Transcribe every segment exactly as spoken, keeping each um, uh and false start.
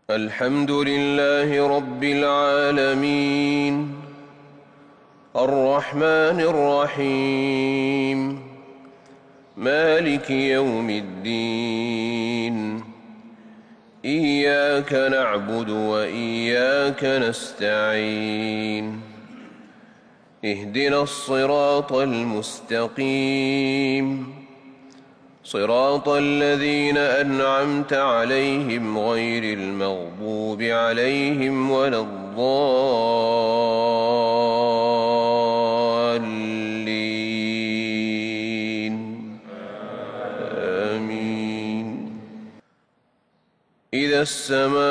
الحمد لله رب العالمين الرحمن الرحيم مالك يوم الدين إياك نعبد وإياك نستعين اهدنا الصراط المستقيم صراط الذين أنعمت عليهم غير المغضوب عليهم ولا الضالين آمين. إذا السماء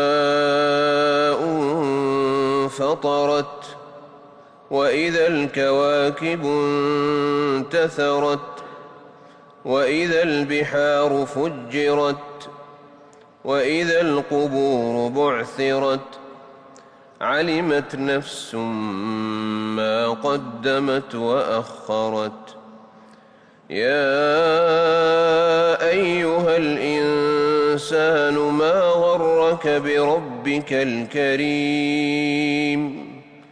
انفطرت وإذا الكواكب انتثرت وإذا البحار فجرت وإذا القبور بعثرت علمت نفس ما قدمت وأخرت. يا أيها الإنسان ما غرك بربك الكريم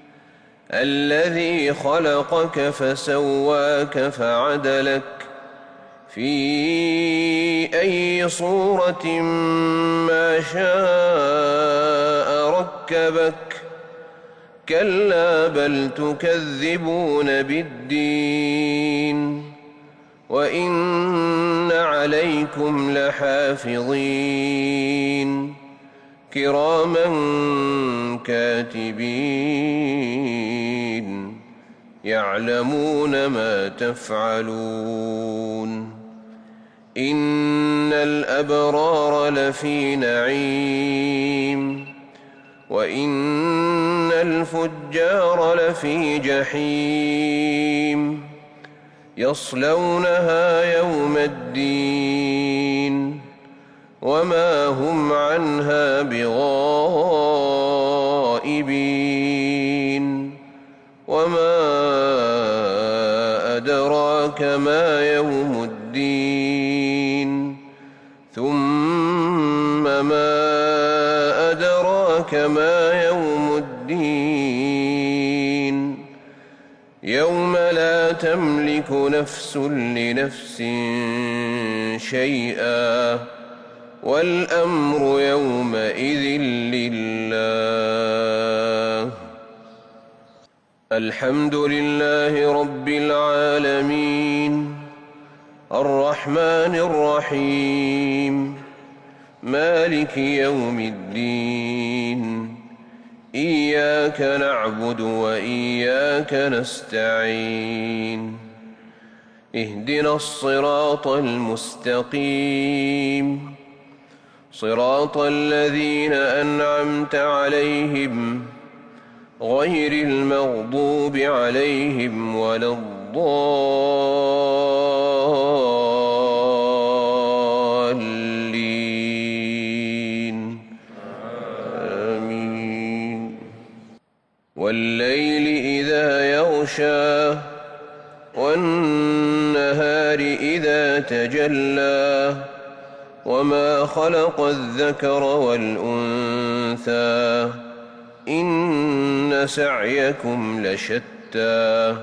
الذي خلقك فسواك فعدلك في أي صورة ما شاء ركبك كلا بل تكذبون بالدين وإن عليكم لحافظين كراما كاتبين يعلمون ما تفعلون. إن الأبرار لفي نعيم وإن الفجار لفي جحيم يصلونها يوم الدين وما هم عنها بغائبين. وما أدراك ما يوم الدين ثم ما أدراك ما يوم الدين يوم لا تملك نفس لنفس شيئا والأمر يومئذ لله. الحمد لله رب العالمين الرحمن الرحيم مالك يوم الدين إياك نعبد وإياك نستعين اهدنا الصراط المستقيم صراط الذين أنعمت عليهم غير المغضوب عليهم ولا الضالين آمين. والليل إذا يغشى والنهار إذا تجلى وما خلق الذكر والأنثى إن سعيكم لشتى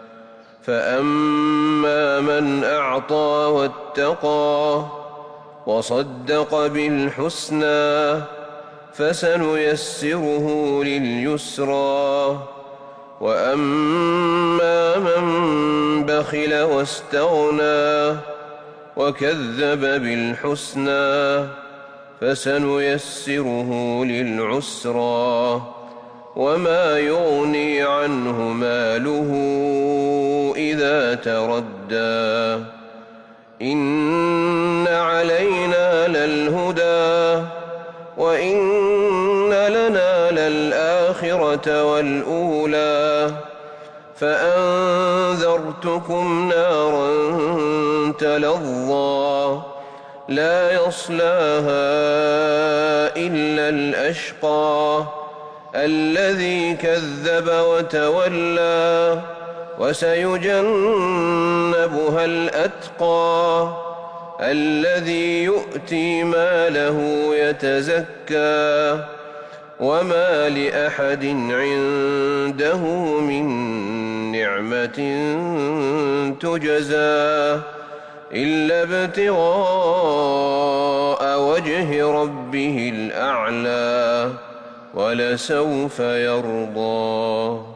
فأما من أعطى واتقى وصدق بالحسنى فسنيسره لليسرى وأما من بخل واستغنى وكذب بالحسنى فسنيسره للعسرى وما يغني عنه ماله إذا تردى إن علينا للهدى وإن لنا للآخرة والأولى فأنذرتكم نارا تلظى لا يصلاها إلا الأشقى الذي كذب وتولى وسيجنبها الأتقى الذي يؤتي ماله يتزكى وما لأحد عنده من نعمة تجزى إلا ابتغاء وجه ربه الأعلى ولسوف يرضى.